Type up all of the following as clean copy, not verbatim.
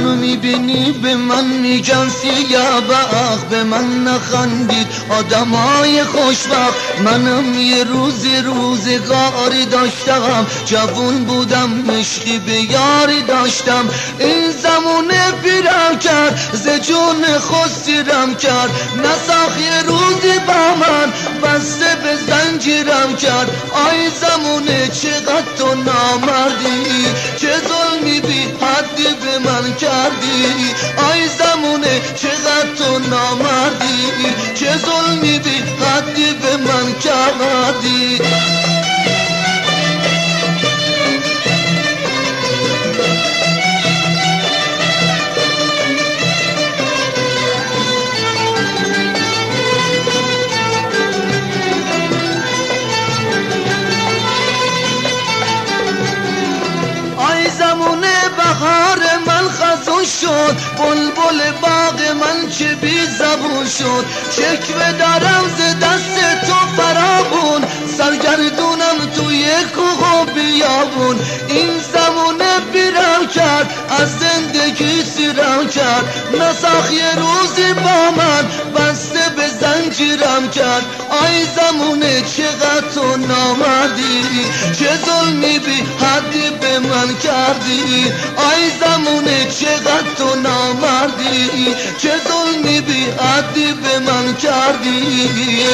منو میبینی به من میگن سیاه بخت، به من نخندید آدمای خوشبخت. منم یه روزگاری داشتم، جوون بودم عشقی به یاری داشتم. این زمونه پیرم کرد ز جون خود سیرم کرد، نساخ یه روزی با من بسته به زنجیرم کرد. آی زمونه چقدر تو نامردی، چه ظلمی بی حدی به من کردی. آی زمونه چقدر تو نامردی، چه ظلمی بی حدی به من کردی. بهار من خزون شد، بلبل باغ من چه بی زبون شد. شکوه دارم ز دست تو فرابون، سرگردونم توی کوه و بیابون. این زمونه بیرم کرد از زندگی سیرم کرد، نساخ یه روزی با من بسته به زنجیرم کرد. آی زمونه چقدر تو نامردی، چه ظلمی بی حدی به من کردی. آی زمونه چقدر تو نامردی، چه ظلمی بی حدی به من کردی.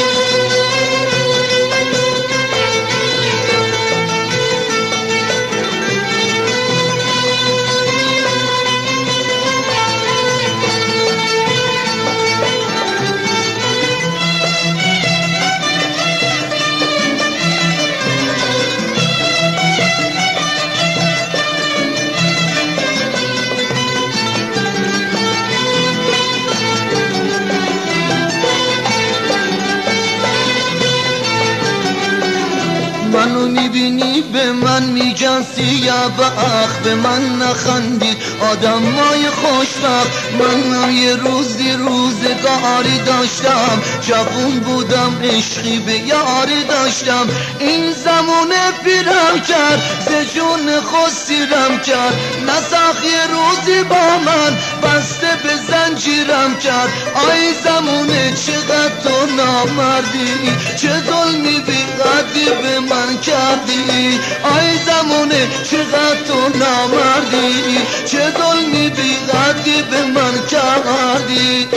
منو میبینی به من میگن سیاه بخت، به من نخندید آدمای خوشبخت. منم یه روزگاری داشتم، جوون بودم عشقی به یاری داشتم. این زمونه پیرم کرد ز جون خود سیرم کرد، نساخ یه روزی با من بسته به زنجیرم کرد. آی زمونه چقدر تو نامردی، چه ظلمی بی حدی به من کردی. آی زمونه چقدر تو نامردی، چه ظلمی بی حدی به من کردی.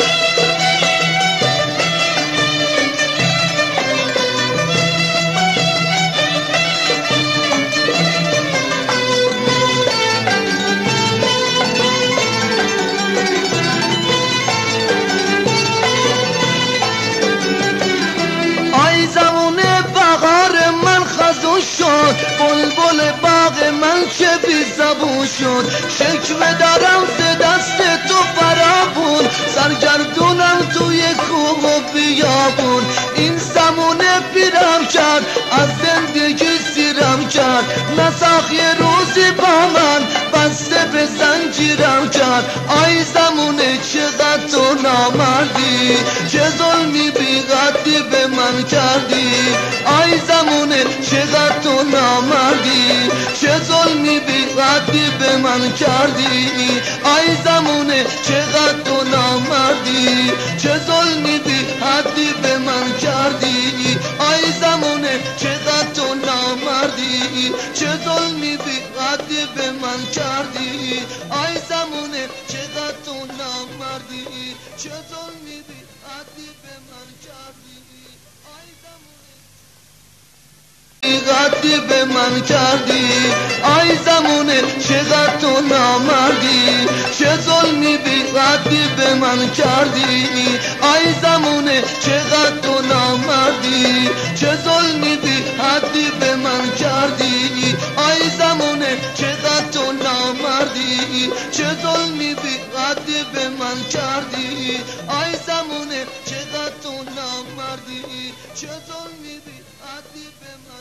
بلبل باغ من چه بی زبون شد. شکوه دارم ز دست تو فرابون، سرگردونم توی کوه و بیابون. این زمونه پیرم کرد از زندگی سیرم کرد، نساخ یه روزی با من بسته به زنجیرم کرد. آی زمونه چقدر تو نامردی، چه ظلمی بی حدی به من کردی. آی زمونه چقدر تو نامردی، چه ظلمی بی حدی به من کردی. آی زمونه چقدر تو نامردی، چه ظلمی بی حدی به من کردی. آی زمونه چقدر تو نامردی، چه ظلمی بی حدی به من کردی. آی زمونه چقدر تو نامردی، چه ظلمی بی حدی به من کردی. آی زمونه حدی به من کردی. آی زمونه چقدر تو نامردی، چه ظلمی بی حدی به من کردی. آی زمونه چقدر تو نامردی، چه ظلمی بی حدی به من کردی. آی زمونه چقدر تو نامردی، چه ظلمی بی حدی به من کردی. آی زمونه چقدر تو نامردی، چه ظلمی بی حدی به من